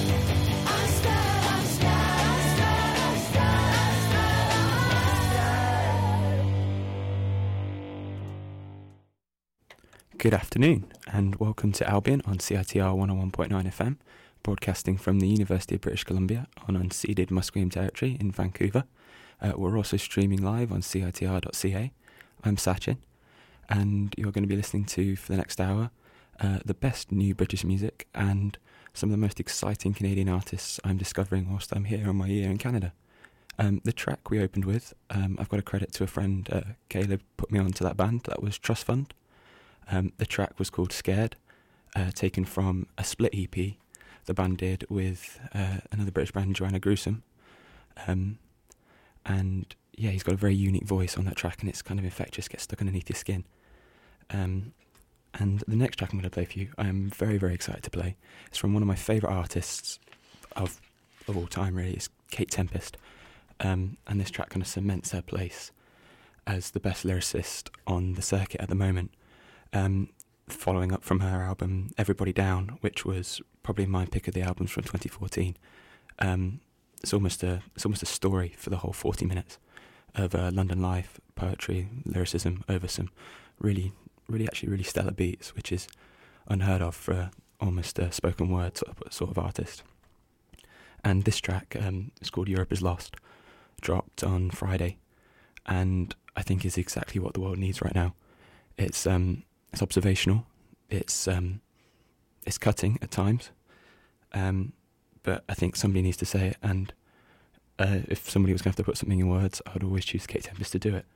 Good afternoon and welcome to Albion on CITR 101.9 FM, broadcasting from the University of British Columbia on unceded Musqueam territory in Vancouver. We're also streaming live on CITR.ca. I'm Sachin, and you're going to be listening to, for the next hour, the best new British music and some of the most exciting Canadian artists I'm discovering whilst I'm here on my year in Canada. The track we opened with, I've got to credit to a friend, Caleb, put me onto that band. That was Trust Fund. The track was called Scared, taken from a split EP the band did with another British band, Joanna Gruesome. And yeah, he's got a very unique voice on that track, and it's kind of infectious, gets stuck underneath your skin. And the next track I'm going to play for you, I am very, very excited to play. It's from one of my favourite artists of all time, really. It's Kate Tempest. And this track kind of cements her place as the best lyricist on the circuit at the moment. Following up from her album Everybody Down, which was probably my pick of the albums from 2014. It's almost a story for the whole 40 minutes of London life, poetry, lyricism over some really stellar beats, which is unheard of for almost a spoken word sort of artist. And this track is called Europe is Lost, dropped on Friday, and I think is exactly what the world needs right now. It's observational, it's cutting at times, but I think somebody needs to say it, and if somebody was going to have to put something in words, I would always choose Kate Tempest to do it.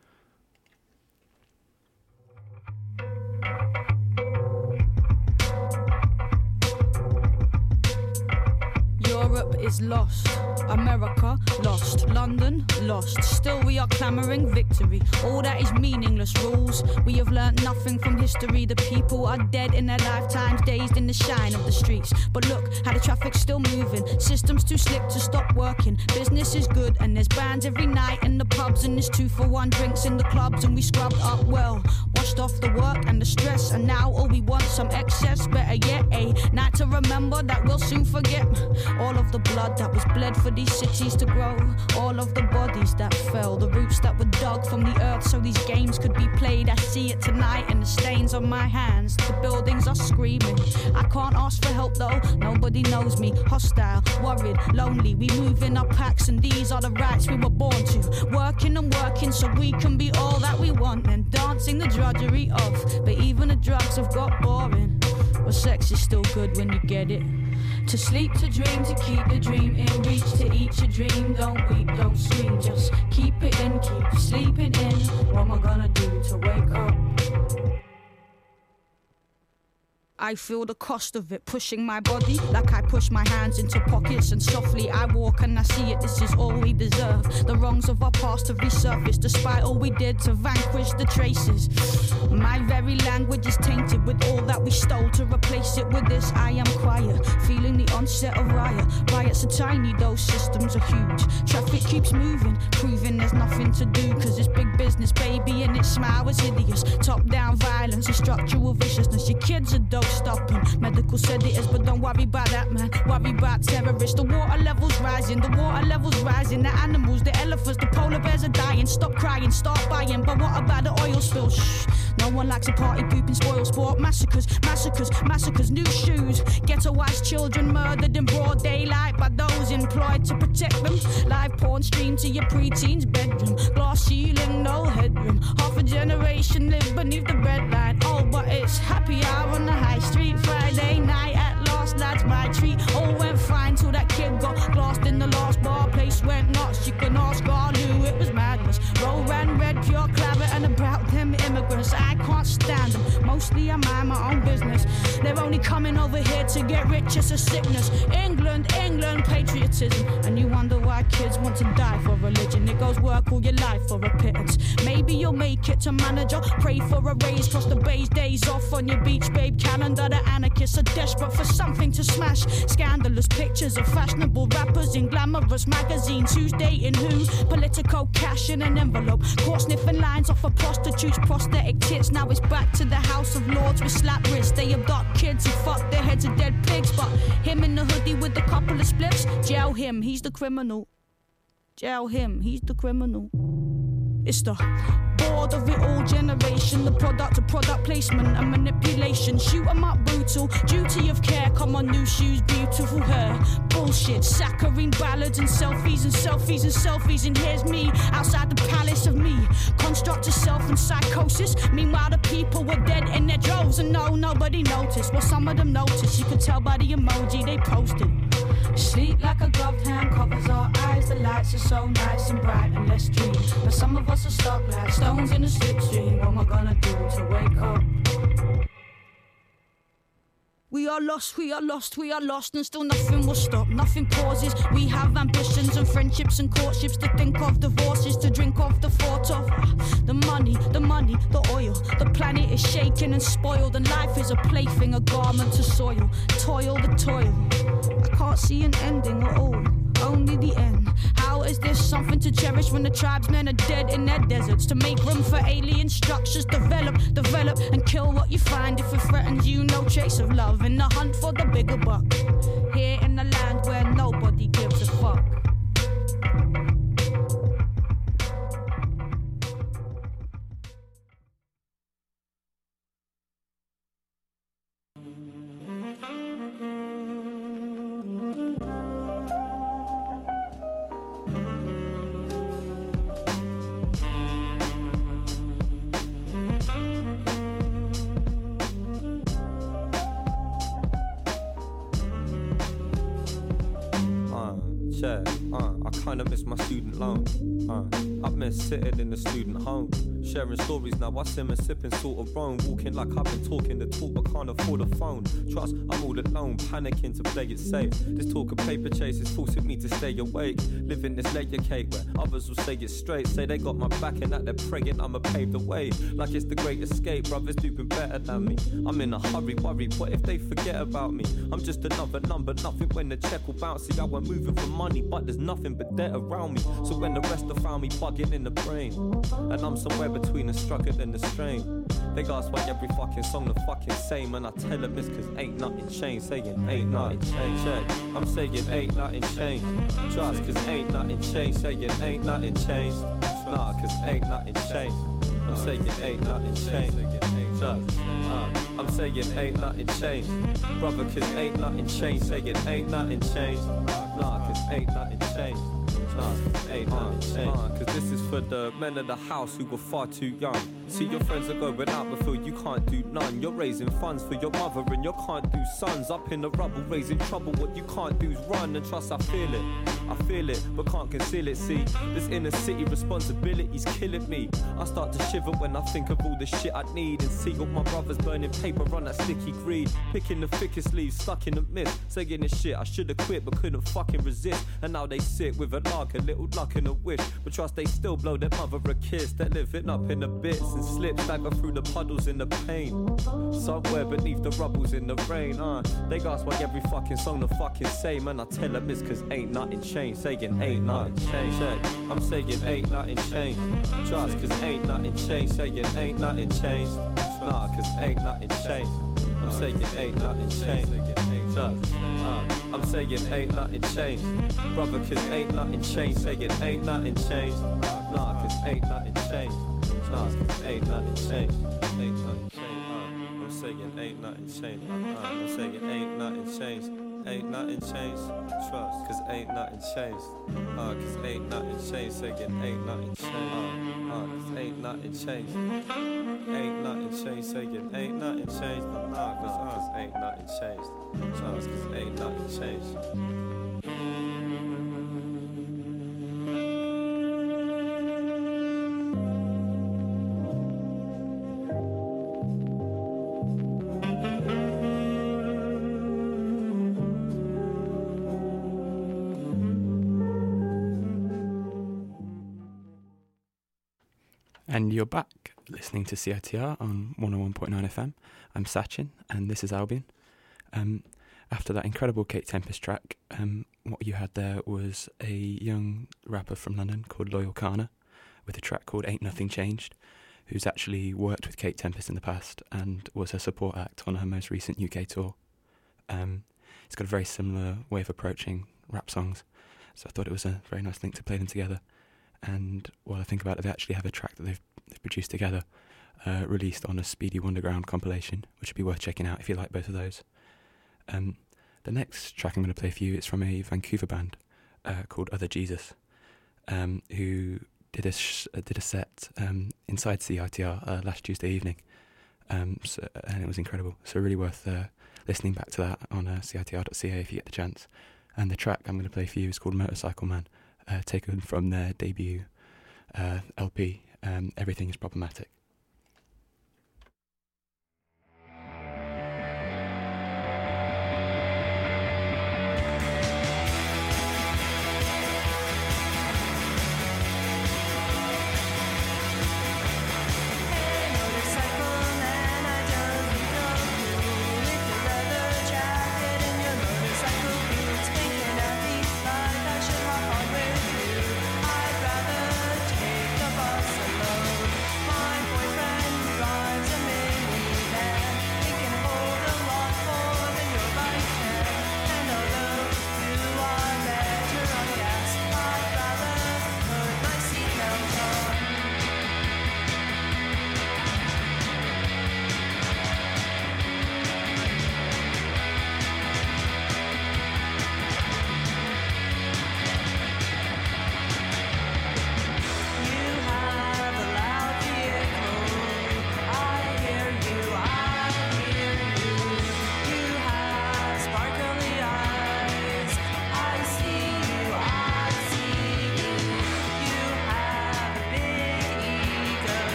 Europe is lost. America, lost. London, lost. Still we are clamouring victory. All that is meaningless rules. We have learnt nothing from history. The people are dead in their lifetimes, dazed in the shine of the streets. But look how the traffic's still moving. Systems too slick to stop working. Business is good and there's bands every night in the pubs, and there's 2-for-1 drinks in the clubs, and we scrubbed up well, washed off the work and the stress, and now all we want some excess. Better yet, a night to remember that we'll soon forget. All of the blood that was bled for these cities to grow, all of the bodies that fell, the roots that were dug from the earth so these games could be played. I see it tonight in the stains on my hands. The buildings are screaming. I can't ask for help though, nobody knows me. Hostile, worried, lonely. We move in our packs and these are the rights we were born to. Working and working so we can be all that we want, and dancing the drudgery of. But even the drugs have got boring. But sex is still good when you get it. To sleep, to dream, to keep the dream in reach, to eat your dream. Don't weep, don't scream, just keep it in, keep sleeping in. What am I gonna do to wake up? I feel the cost of it, pushing my body like I push my hands into pockets, and softly I walk and I see it, this is all we deserve. The wrongs of our past have resurfaced despite all we did to vanquish the traces. My very language is tainted with all that we stole. To replace it with this, I am quiet, feeling the onset of riot. Riots are tiny, those systems are huge. Traffic keeps moving, proving there's nothing to do, cause it's big business, baby, and its smile is hideous. Top-down violence and structural viciousness. Your kids are dope stopping. Medical said it is, but don't worry about that, man. Worry about terrorists. The water level's rising, the water level's rising. The animals, the elephants, the polar bears are dying. Stop crying, start buying. But what about the oil spill? Shh. No one likes a party pooping spoil sport. Massacres, massacres, massacres. New shoes. Ghettoized children murdered in broad daylight by those employed to protect them. Live porn streamed to your preteen's bedroom. Glass ceiling, no headroom. Half a generation live beneath the breadline. Oh, but it's happy hour on the high street. Friday night at last, lads, my treat. All went fine till that kid got glassed in the last bar. Place went nuts. You can ask Garlu, it was madness. Roll ran red, pure claret, and about them immigrants. I can't stand them. Mostly I mind my own business. They're only coming over here to get rich, it's a sickness. England, England, patriotism. And you wonder why kids want to die for religion. It goes work all your life for a pittance. Maybe you'll make it to manager. Pray for a raise, cross the bay's days off on your beach babe calendar. The anarchists are desperate for something to smash. Scandalous pictures of fashionable rappers in glamorous magazines. Who's dating who? Political cash in an envelope. Caught sniffing lines off of prostitutes' prosthetic tits. Now it's back to the House of Lords with slap wrists. They abduct kids and fuck their heads of dead pigs. But him in the hoodie with a couple of spliffs, jail him, he's the criminal. Jail him, he's the criminal. It's the bored of it all generation, the product of product placement and manipulation. Shoot 'em up brutal, duty of care, come on new shoes, beautiful hair. Bullshit, saccharine ballads and selfies and selfies and selfies. And here's me, outside the palace of me. Construct of self and psychosis. Meanwhile the people were dead in their droves, and no, nobody noticed. Well, some of them noticed, you could tell by the emoji they posted. Sleep like a gloved hand covers our eyes. The lights are so nice and bright and let's dream. But some of us are stuck like stones in a slipstream. What am I gonna do to wake up? We are lost, we are lost, we are lost, and still nothing will stop, nothing pauses. We have ambitions and friendships and courtships, to think of divorces, to drink of the thought of the money, the oil. The planet is shaken and spoiled, and life is a plaything, a garment to soil. Toil the toil. I can't see an ending at all, only the end. How is this something to cherish when the tribesmen are dead in their deserts? To make room for alien structures, develop, and kill what you find if it threatens you. No trace of love in the hunt for the bigger buck. Here in the land where nobody gives a fuck. I kinda miss my student loan. I miss sitting in the student home, sharing stories. Now I simmer, sipping sort of wrong, walking like I've been talking the talk but can't afford a phone. Trust, I'm all alone, panicking to play it safe. This talk of paper chase is forcing me to stay awake, living this layer cake where others will say it straight, say they got my back and that they're praying I'ma pave the way, like it's the great escape. Brothers doing better than me. I'm in a hurry, worry, what if they forget about me? I'm just another number, nothing when the check will bounce. See, I went moving for money, but there's nothing but debt around me. So when the rest have found me bugging in the brain, and I'm somewhere between the struggle and the strain, they ask why every fucking song the fucking same, and I tell them it's cause ain't nothing changed. Saying ain't nothing changed, yeah. I'm saying ain't nothing changed. Trust, cause ain't nothing changed. Saying ain't nothing changed. Nah, cause ain't nothing changed. I'm saying ain't nothing changed. Trust, I'm saying ain't nothing changed. Brother, cause ain't nothing changed. Saying ain't nothing changed. Nah, cause ain't nothing changed. Ain't nothing changed. Cause this is for the men of the house who were far too young. See, your friends are going out but feel you can't do none. You're raising funds for your mother and you can't do sons. Up in the rubble raising trouble, what you can't do is run. And trust, I feel it, but can't conceal it. See, this inner city responsibility's killing me. I start to shiver when I think of all the shit I need, and see all my brothers burning paper on that sticky greed, picking the thickest leaves, stuck in the mist, saying this shit I should've quit but couldn't fucking resist. And now they sit with a lark, a little luck and a wish, but trust they still blow their mother a kiss. They're living up in the bits and slip, stagger through the puddles in the pain, somewhere beneath the rubbles in the rain. They ask why every fucking song the fucking same, and I tell them it's cause ain't nothing changed. Saying ain't nothing changed, yeah. I'm saying ain't nothing changed. Trust, cause ain't nothing changed. Saying ain't nothing changed. Nah, cause ain't nothing changed. I'm saying ain't nothing changed. Trust, I'm saying ain't nothing changed. Brother, cause ain't nothing changed. Saying ain't nothing changed. Nah, cause ain't nothing changed. Nah, cause ain't nothing changed. Ain't nothing changed. I'm saying ain't nothing changed. I'm saying ain't nothing changed. Ain't nothing changed. Trust, cause ain't nothing changed. Cause ain't nothing changed. Saying ain't nothing changed. Cause ain't nothing changed. Ain't nothing changed. Saying ain't nothing changed. Cause ain't nothing changed. Trust, cause ain't nothing changed. And you're back listening to CITR on 101.9 FM. I'm Sachin, and this is Albion. After that incredible Kate Tempest track, what you had there was a young rapper from London called Loyal Kana with a track called Ain't Nothing Changed, who's actually worked with Kate Tempest in the past and was her support act on her most recent UK tour. It's got a very similar way of approaching rap songs, so I thought it was a very nice link to play them together. And while I think about it, they actually have a track that they've produced together, released on a Speedy Wonderground compilation, which would be worth checking out if you like both of those. The next track I'm going to play for you is from a Vancouver band called Other Jesus, who did a set inside CITR last Tuesday evening, and it was incredible. So really worth listening back to that on CITR.ca if you get the chance. And the track I'm going to play for you is called Motorcycle Man, taken from their debut LP, Everything is Problematic. I'd rather take the bus alone. My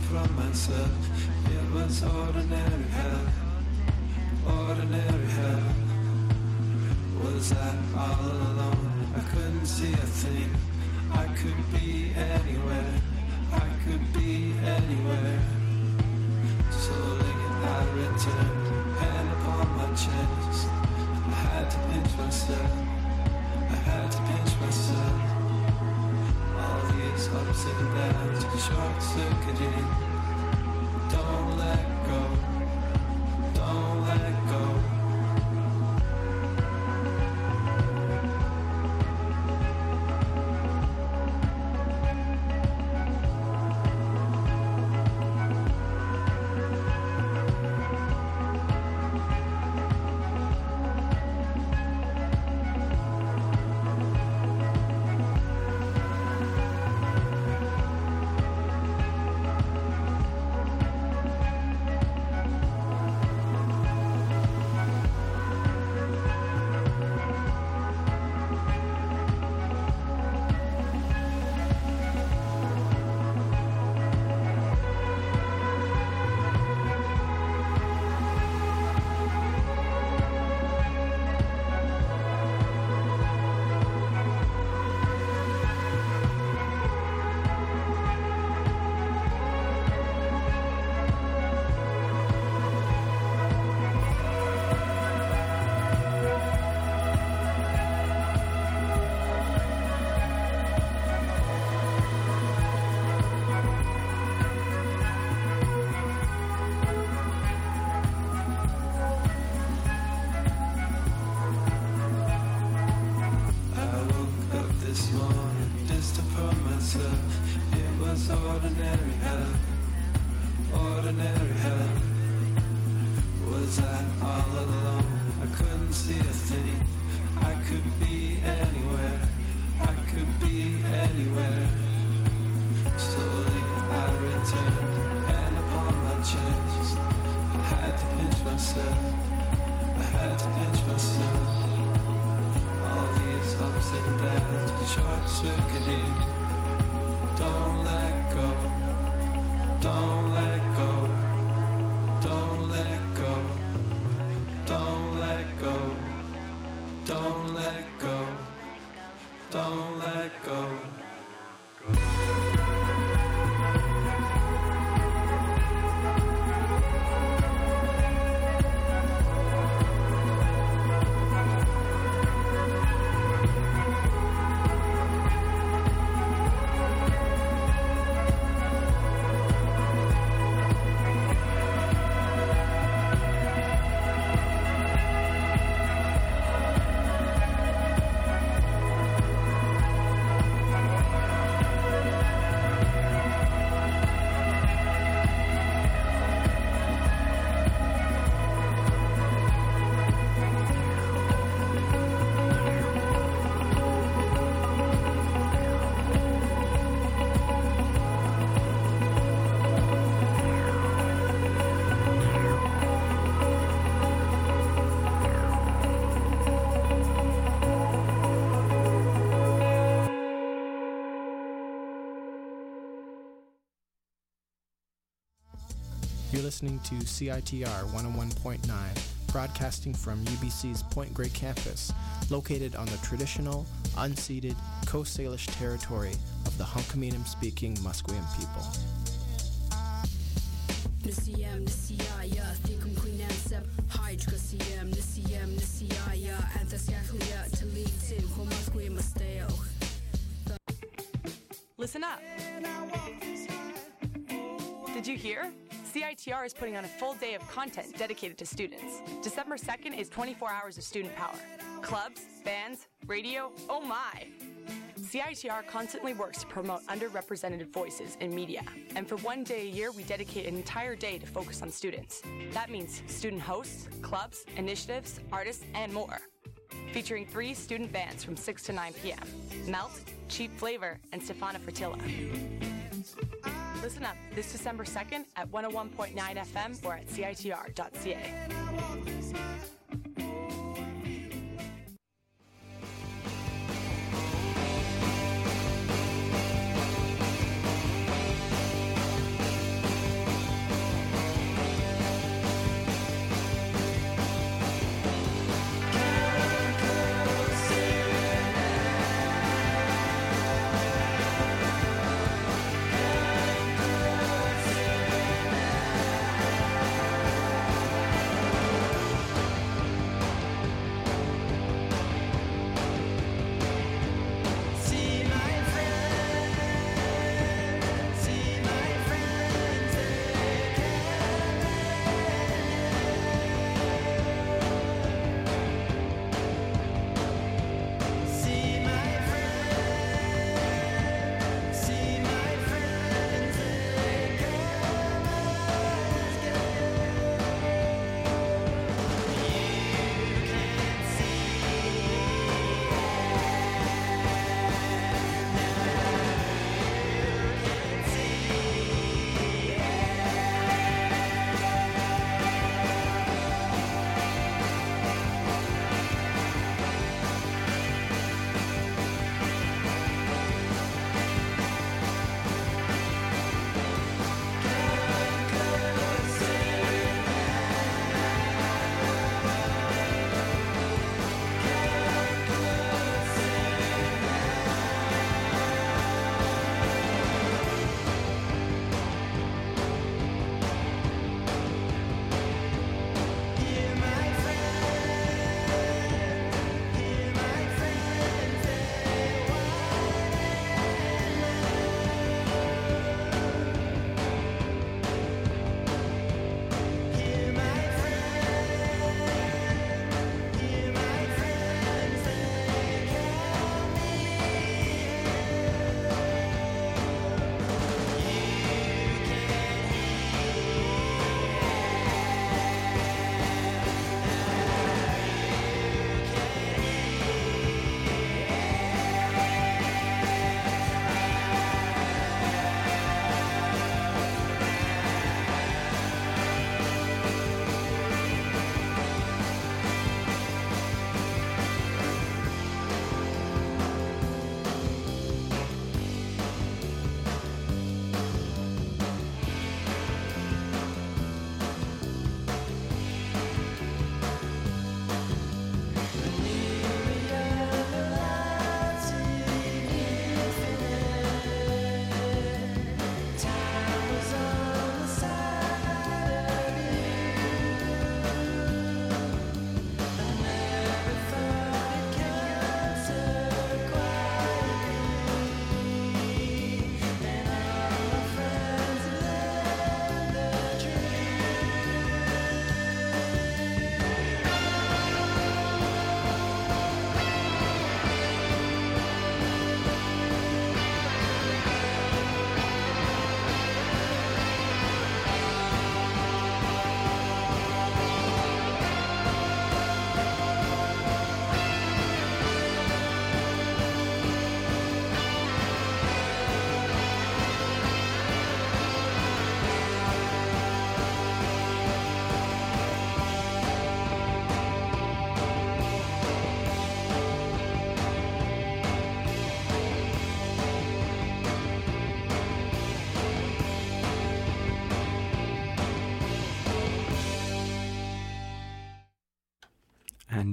from myself. It was ordinary hell. Ordinary hell. Was I all alone? I couldn't see a thing. I could be anywhere. I could be anywhere. Slowly I returned, hand upon my chest. I had to pinch myself. I had to pinch myself. All these ups and downs, short-circuiting. Don't let go. Don't let go. Ordinary hell, ordinary hell. Was I all alone? I couldn't see a thing. I could be anywhere. I could be anywhere. Slowly I returned, hand upon my chest. I had to pinch myself. I had to pinch myself. All these ups and downs, short-circuiting. Don't let go. Don't let go. Don't let go. Don't let go. Don't let go. Don't let go. You're listening to CITR 101.9, broadcasting from UBC's Point Grey campus, located on the traditional, unceded Coast Salish territory of the Hunkaminam-speaking Musqueam people. Listen up. Did you hear? CITR is putting on a full day of content dedicated to students. December 2nd is 24 hours of student power. Clubs, bands, radio, oh my! CITR constantly works to promote underrepresented voices in media. And for one day a year, we dedicate an entire day to focus on students. That means student hosts, clubs, initiatives, artists, and more. Featuring 3 student bands from 6 to 9 p.m. Melt, Cheap Flavor, and Stefana Fertilla. Listen up this December 2nd at 101.9 FM or at CITR.ca.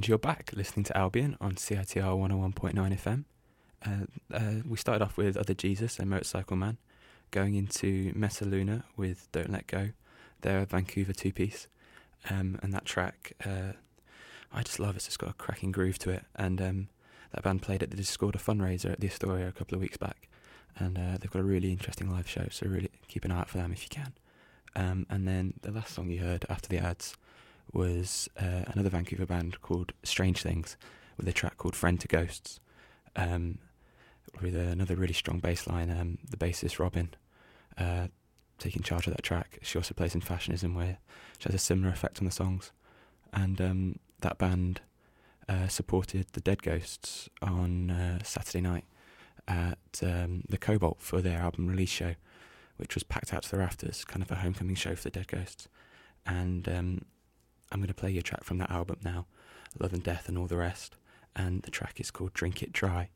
And you're back listening to Albion on CITR 101.9 FM. We started off with Other Jesus and Motorcycle Man, going into Mesaluna with Don't Let Go. They're a Vancouver two-piece. And that track, I just love it. It's just got a cracking groove to it. And that band played at the Discorder fundraiser at the Astoria a couple of weeks back. And they've got a really interesting live show, so really keep an eye out for them if you can. And then the last song you heard after the ads was another Vancouver band called Strange Things with a track called Friend to Ghosts, with another really strong bass line. The bassist Robin taking charge of that track. She also plays in Fashionism, where she has a similar effect on the songs. And that band supported the Dead Ghosts on Saturday night at the Cobalt for their album release show, which was packed out to the rafters, kind of a homecoming show for the Dead Ghosts. And I'm going to play you a track from that album now, Love and Death and All the Rest, and the track is called Drink It Dry.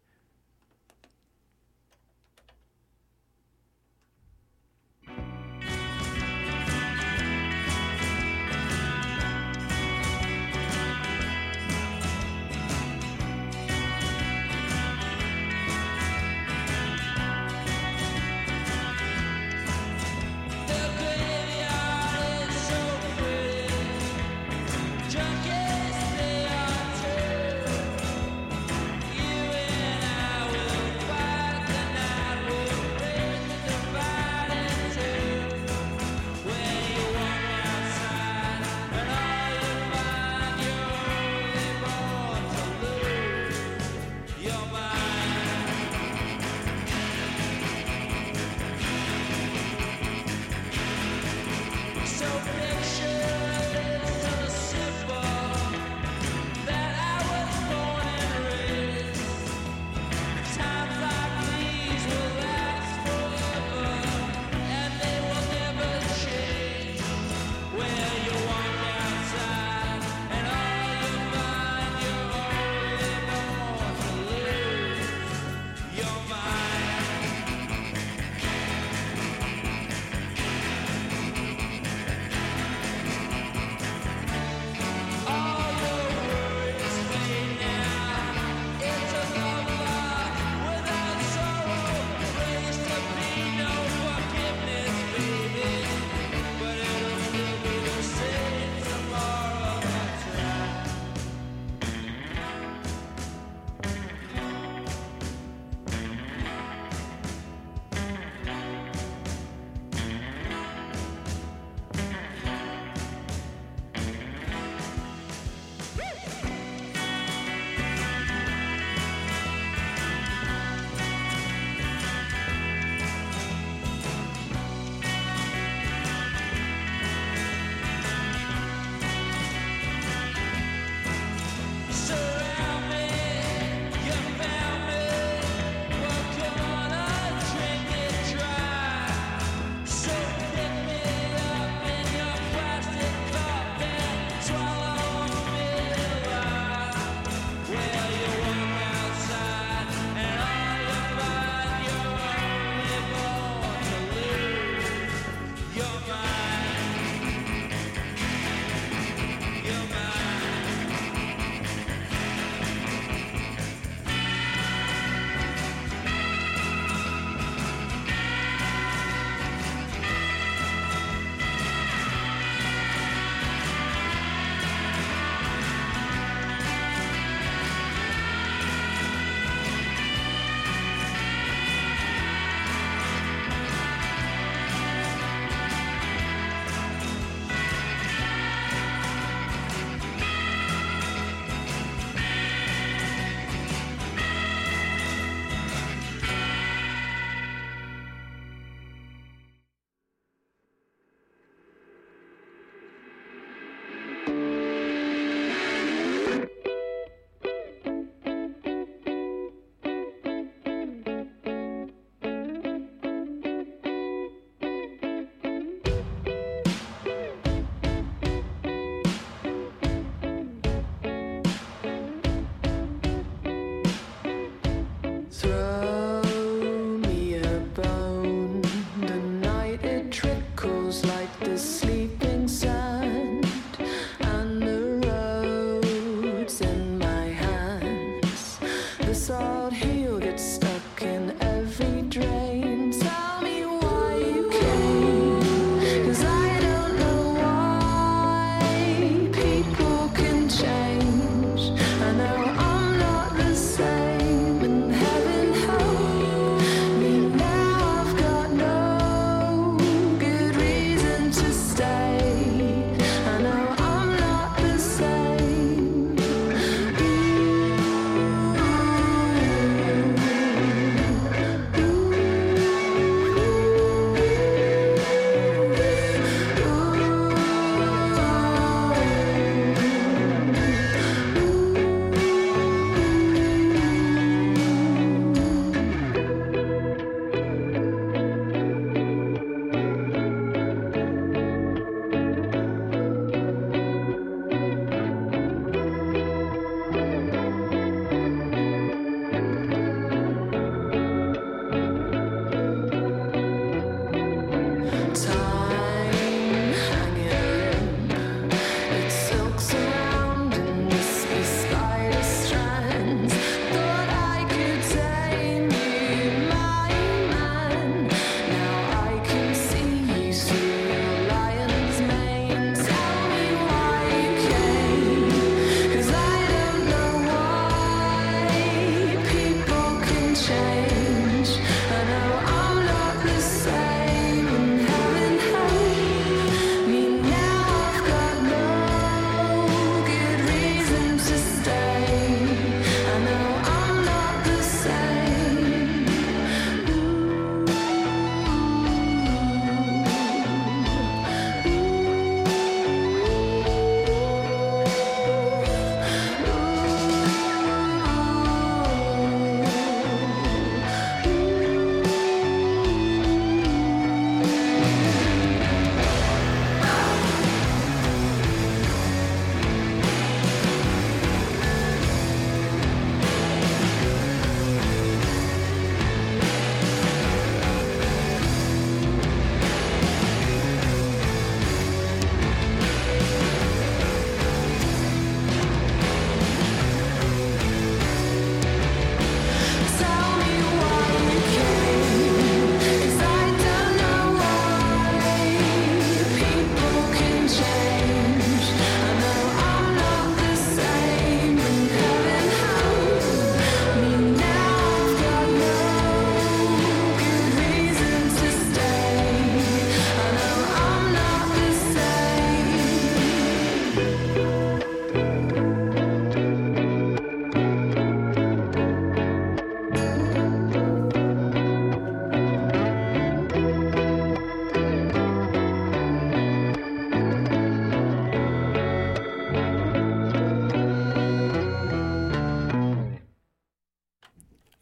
sleeping sand and the roads and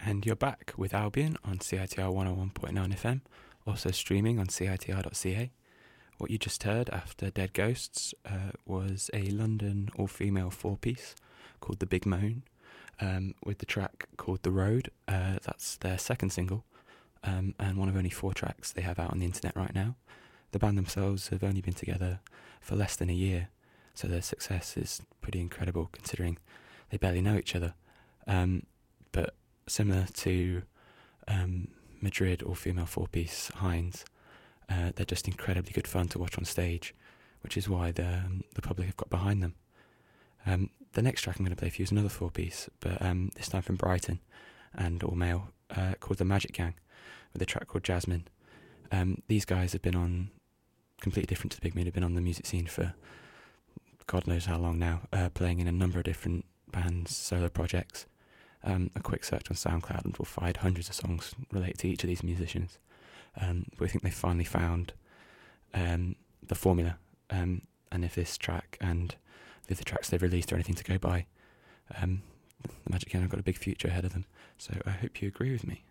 and you're back with Albion on CITR 101.9 FM, also streaming on CITR.ca. What you just heard after Dead Ghosts was a London all-female four-piece called The Big Moan, with the track called The Road. That's their second single, and one of only 4 tracks they have out on the internet right now. The band themselves have only been together for less than a year, so their success is pretty incredible considering they barely know each other. But similar to Madrid all-female four-piece Heinz, they're just incredibly good fun to watch on stage, which is why the public have got behind them. The next track I'm going to play for you is another four-piece, but this time from Brighton, and all-male, called The Magic Gang, with a track called Jasmine. These guys have been on, completely different to the Big Moon, have been on the music scene for God knows how long now, playing in a number of different bands, solo projects. A quick search on SoundCloud will find hundreds of songs related to each of these musicians. But we think they finally found the formula, and if this track and the other tracks they've released are anything to go by, the Magic Gang have got a big future ahead of them. So I hope you agree with me.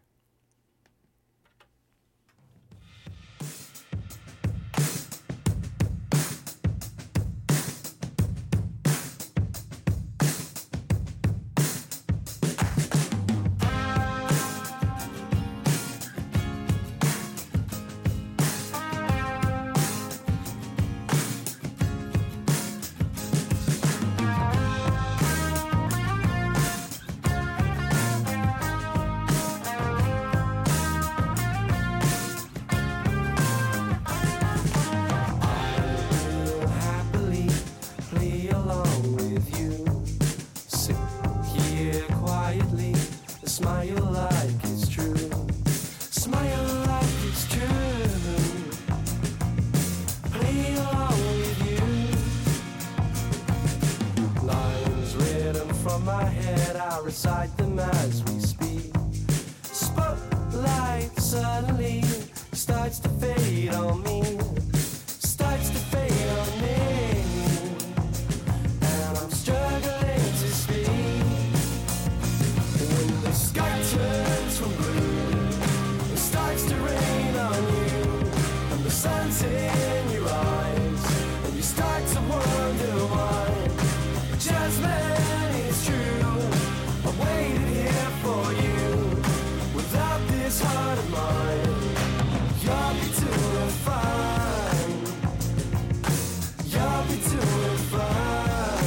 Recite them as we speak. Spotlight suddenly starts to fade on me, starts to fade on me, and I'm struggling to speak. When the sky turns from blue, it starts to rain on you, and the sun's in your eyes, and you start to wonder why. Jasmine is true. I waited here for you, without this heart of mine. You'll be doing fine. You'll be doing fine.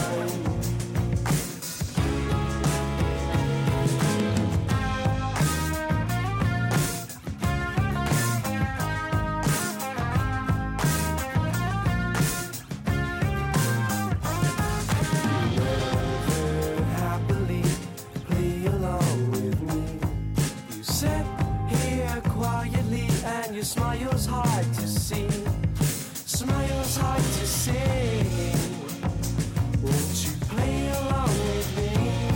Your smile's hard to see, smile's hard to see. Won't you play along with me?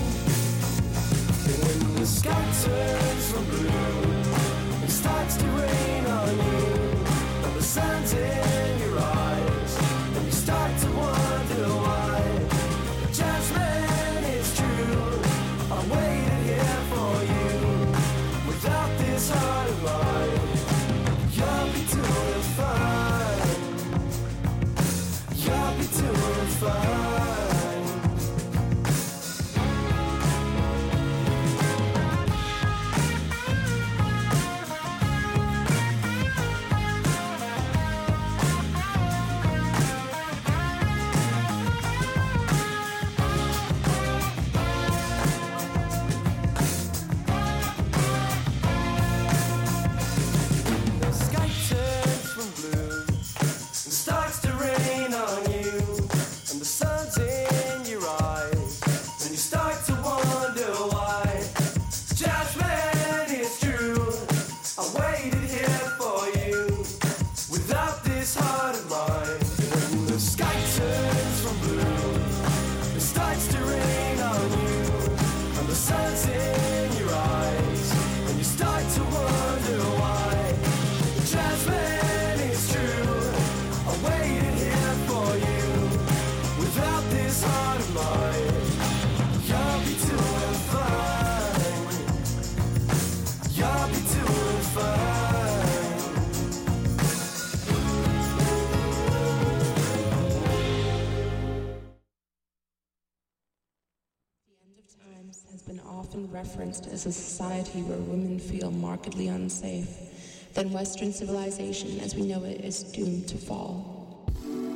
When the sky turns from blue, it starts to rain on you, and the sun's in your eyes, and you start to wonder why. Jasmine, it's true, I waited here for you, without this heart of mine. You'll be doing fine. You'll be doing fine. often referenced as a society where women feel markedly unsafe, then Western civilization as we know it is doomed to fall.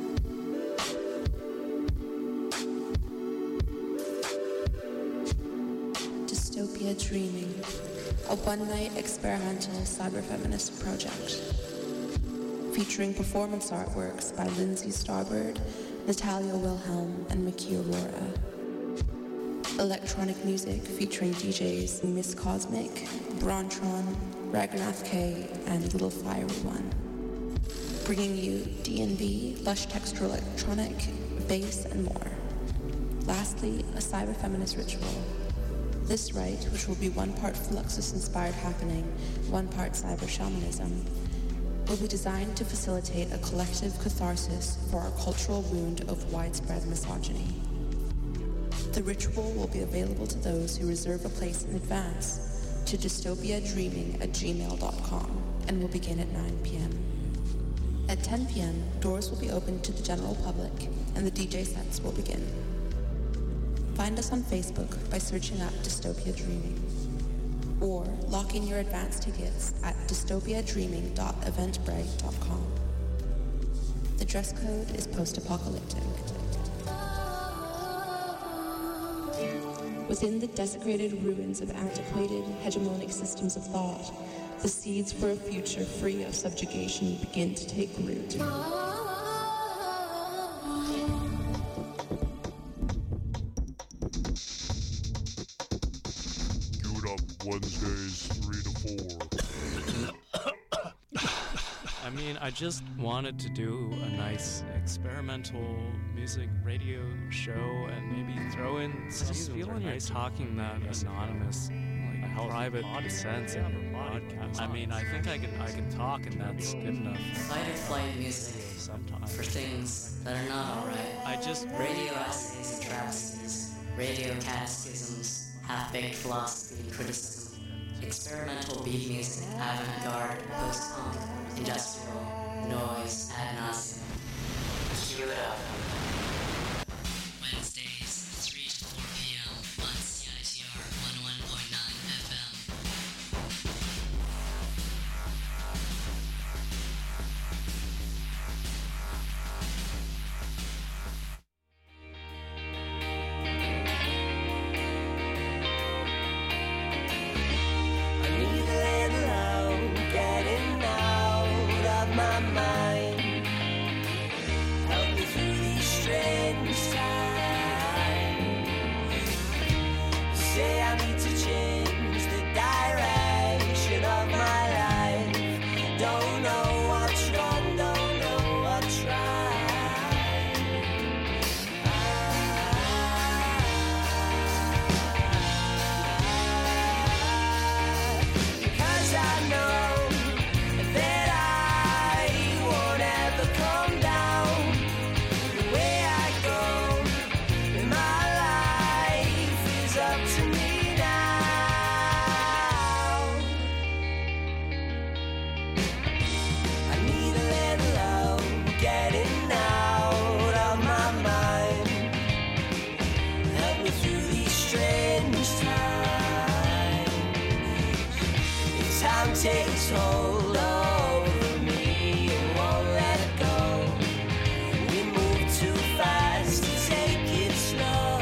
Dystopia Dreaming, a one-night experimental cyberfeminist project featuring performance artworks by Lindsay Starbird, Natalia Wilhelm, and Miki Aurora. Electronic music featuring DJs Miss Cosmic, Brontron, Ragnath K, and Little Fiery One. Bringing you D&B, lush textural electronic, bass, and more. Lastly, a cyber-feminist ritual. This rite, which will be one part Fluxus-inspired happening, one part cyber-shamanism, will be designed to facilitate a collective catharsis for our cultural wound of widespread misogyny. The ritual will be available to those who reserve a place in advance to dystopiadreaming@gmail.com and will begin at 9 p.m. At 10 p.m., doors will be opened to the general public and the DJ sets will begin. Find us on Facebook by searching up Dystopia Dreaming, or lock in your advance tickets at dystopiadreaming.eventbrite.com. The dress code is post-apocalyptic. Within the desecrated ruins of antiquated, hegemonic systems of thought, the seeds for a future free of subjugation begin to take root. Wednesdays 3 to 4. I mean, I just wanted to do a nice experimental music radio show and maybe throw in seasons. Feeling nice talking that anonymous, like private sense in your podcast. I mean, I think I can talk, and that's good enough. Fight or flight music sometimes for things that are not alright. I just radio essays and travesties, radio catechisms, half-baked philosophy and criticism, experimental beat music, avant-garde, post-punk, industrial, noise, ad nauseum. Cue it up. Wednesdays, 3 to 4 p.m. on CITR 101.9 FM. Takes hold over me and won't let go. We move too fast to take it slow.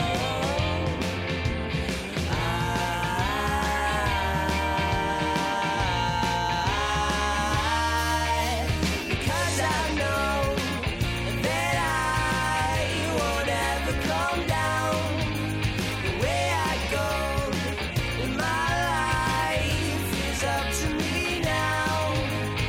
Because I know that I won't ever come down. The way I go in my life is up to me now.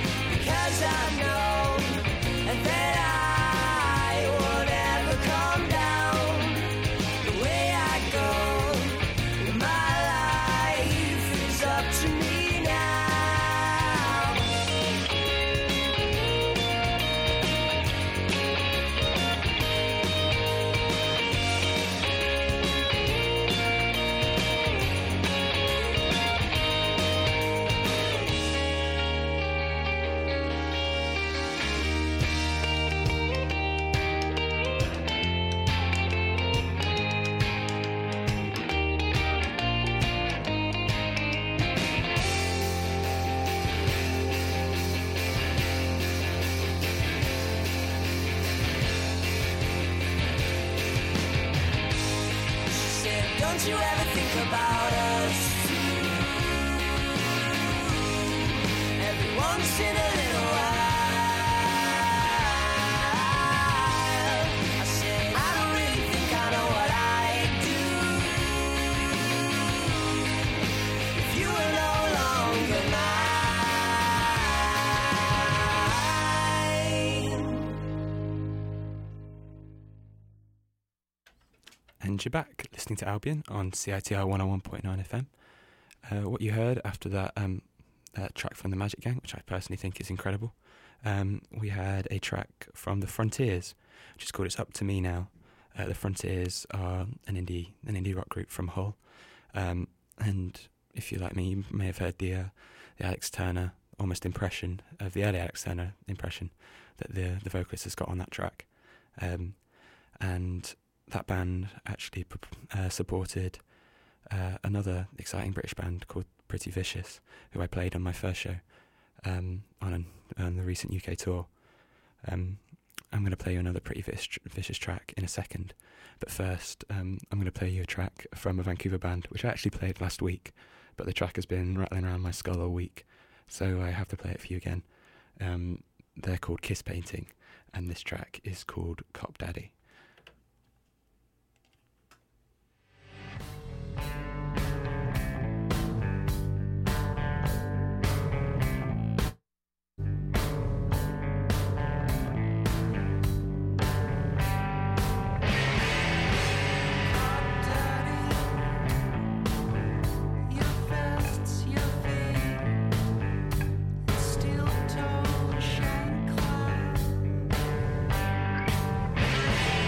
Don't you ever think about us? Every once in a little while, I say I don't really think I know what I'd do if you were no longer mine. And you're back listening to Albion on CITR 101.9 FM. What you heard after that track from the Magic Gang, which I personally think is incredible, we had a track from the Frontiers, which is called It's Up to Me Now. The Frontiers are an indie rock group from Hull, and if you like me, you may have heard the Alex Turner almost impression of the early Alex Turner impression that the vocalist has got on that track, and that band actually supported another exciting British band called Pretty Vicious, who I played on my first show on the recent UK tour. I'm going to play you another Pretty Vicious track in a second, but first I'm going to play you a track from a Vancouver band which I actually played last week, but the track has been rattling around my skull all week, so I have to play it for you again. They're called Kiss Painting, and this track is called Cop Daddy. Steel toe, shank clad.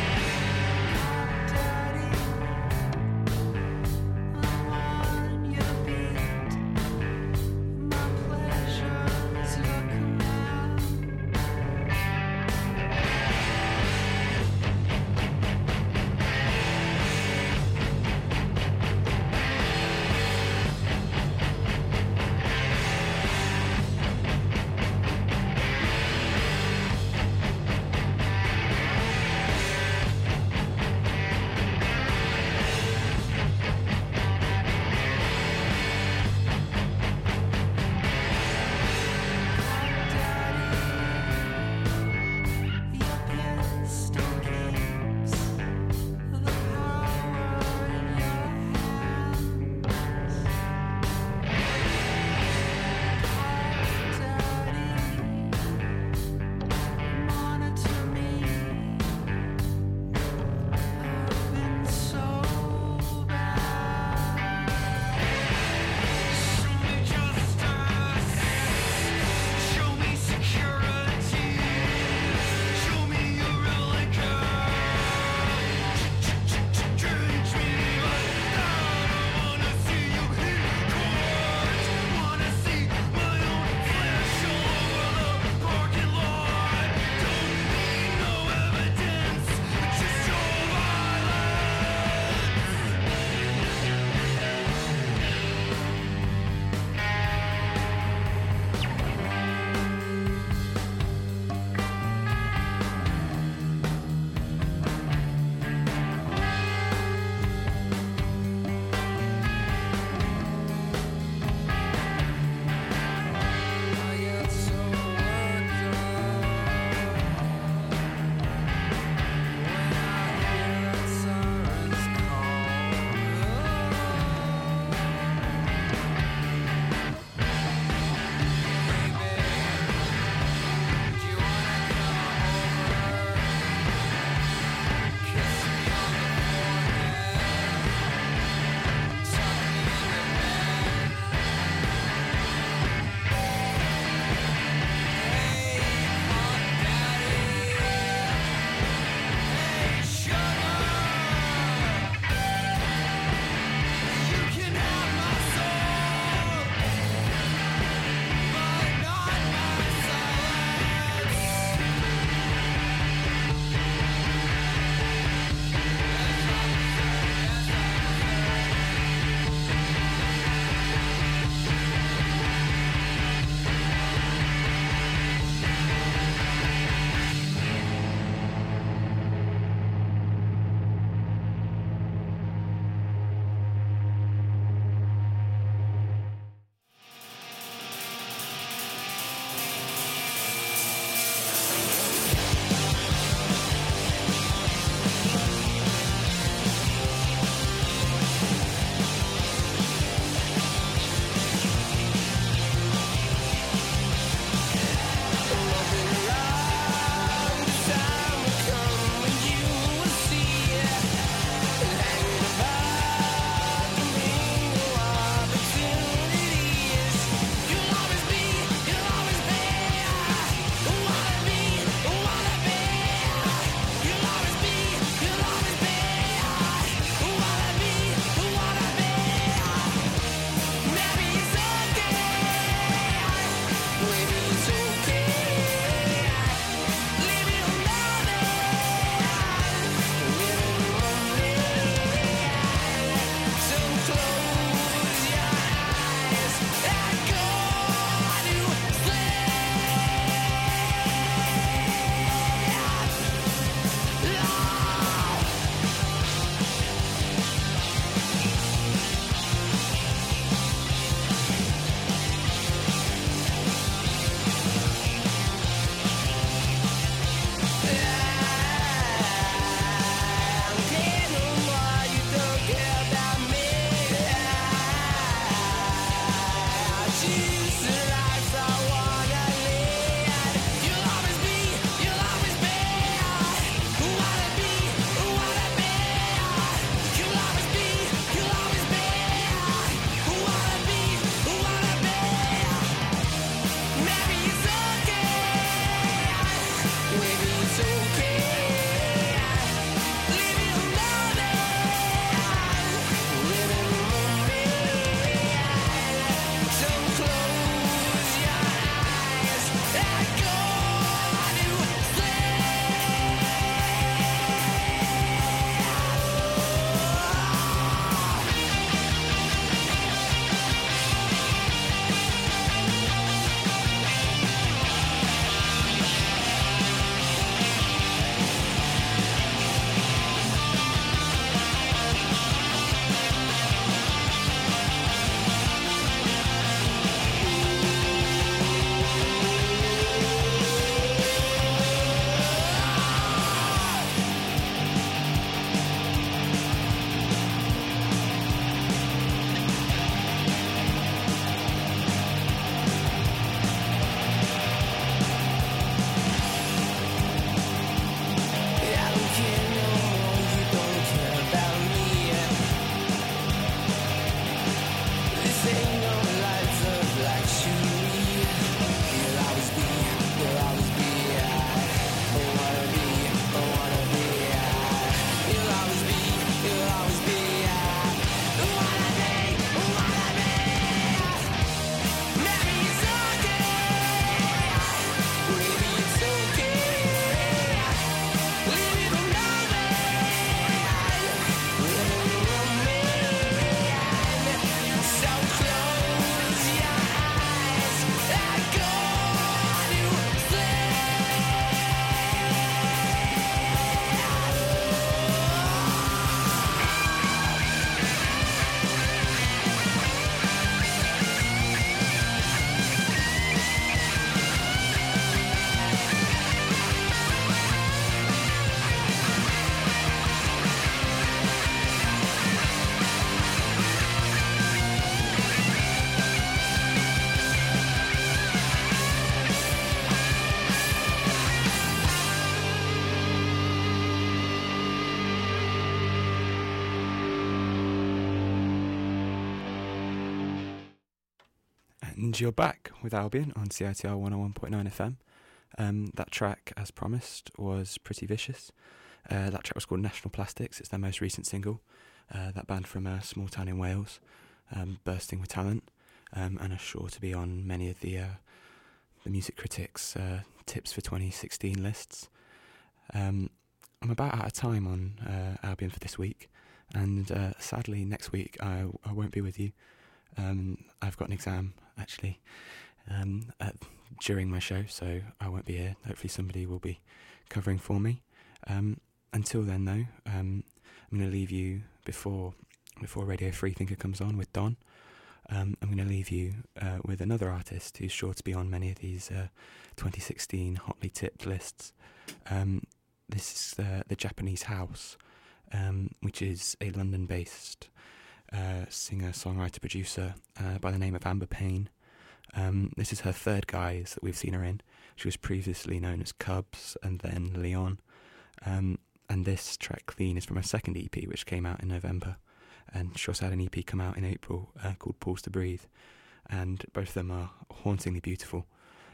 And you're back with Albion on CITR 101.9 FM. That track, as promised, was Pretty Vicious. That track was called National Plastics. It's their most recent single. That band from a small town in Wales, bursting with talent, and are sure to be on many of the music critics' tips for 2016 lists. I'm about out of time on Albion for this week, and sadly next week I won't be with you. I've got an exam actually during my show, so I won't be here. Hopefully somebody will be covering for me. Until then though, I'm going to leave you before Radio Freethinker comes on with Don. I'm going to leave you with another artist who's sure to be on many of these 2016 hotly tipped lists. This is the Japanese House, which is a London-based singer, songwriter, producer by the name of Amber Payne. This is her third guise that we've seen her in. She was previously known as Cubs and then Leon. And this track, Clean, is from her second EP, which came out in November. And she also had an EP come out in April called Pause to Breathe. And both of them are hauntingly beautiful.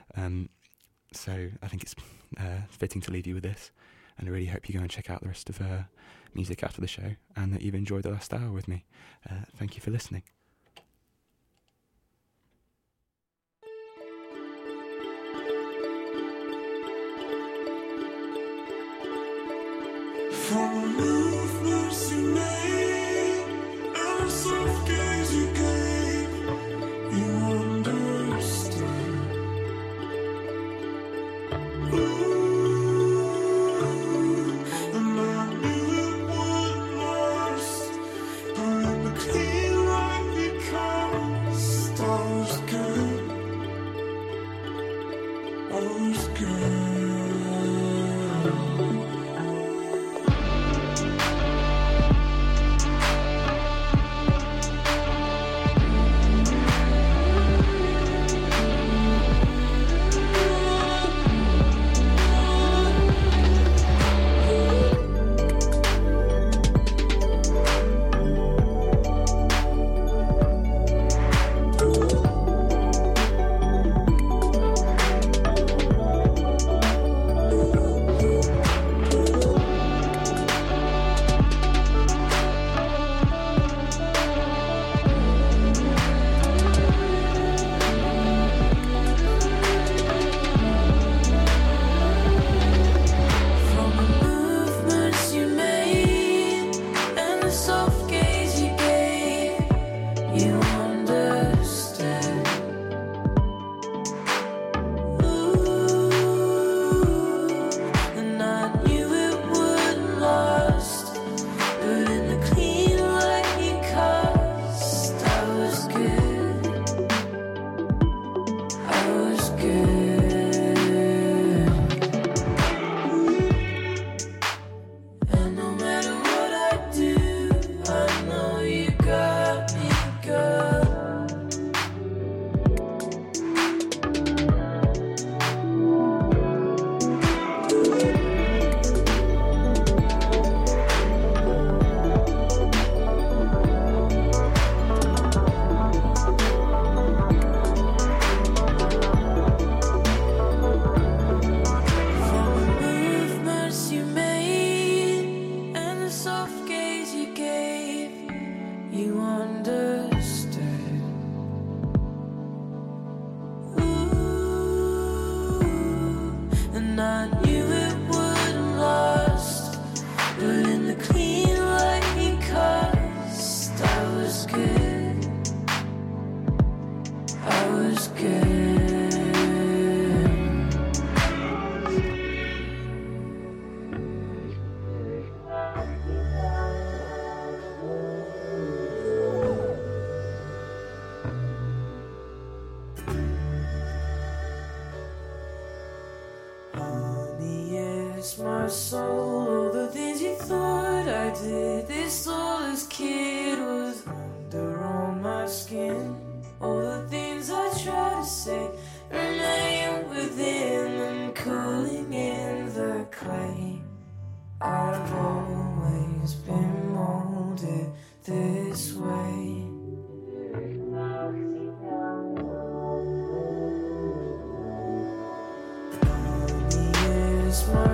So I think it's fitting to leave you with this. And I really hope you go and check out the rest of her music after the show, and that you've enjoyed the last hour with me. Thank you for listening. From movements you made and a soft gaze you gave, you understood. And I knew it wasn't lost, but in the clean light because I was good. I was good. My soul, all the things you thought I did, this soulless kid was under on my skin. All the things I tried to say remain within and cooling in the clay. I've always been molded this way.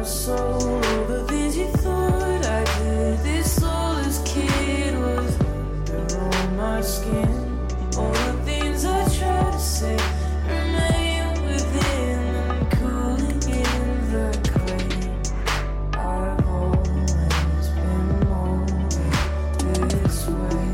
my soul. All the things you thought I did. This soulless kid was there on my skin. All the things I tried to say remain within and cooling in the clay. I've always been molded this way.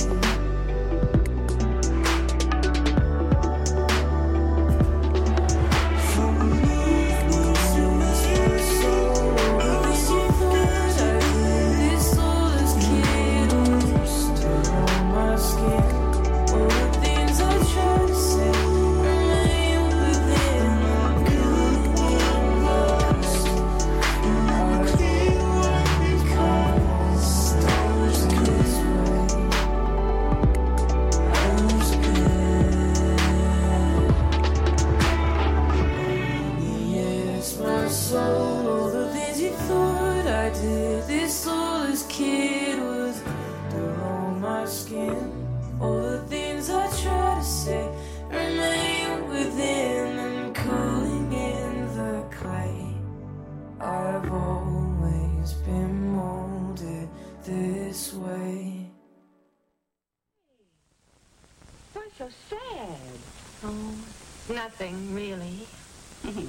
I've always been molded this way. Why so sad? Oh, nothing really.